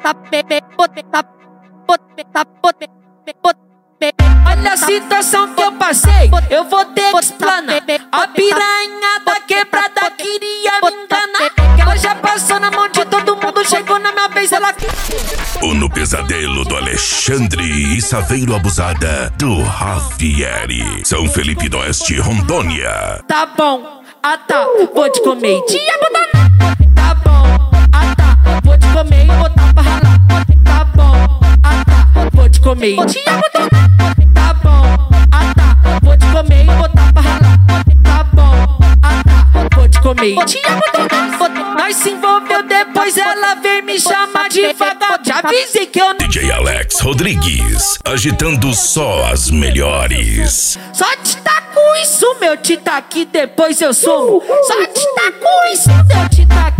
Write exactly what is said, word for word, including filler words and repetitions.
Olha a situação que eu passei, eu vou ter que explanar. A piranha da quebrada queria me enganar, que ela já passou na mão de todo mundo, chegou na minha vez, ela... O No Pesadelo do Alexandre e Saveiro Abusada do Javieri. São Felipe do Oeste, Rondônia. Tá bom, ah tá, vou te comer, te botar. Tá bom, ah tá, vou te comer e botar pra ralar. Tá bom, ah tá, vou te comer e te botar. Tá bom, ah tá, vou te comer e botar pra ralar. Tá bom, ah tá, vou te comer e te botar. Nós se envolveu, depois ela veio me chamar de vagal. Já avisei que eu não... D J Alex Rodrigues, agitando só as melhores. Só te taco isso, meu te taque, depois eu sumo. Só te taco isso, meu te taque.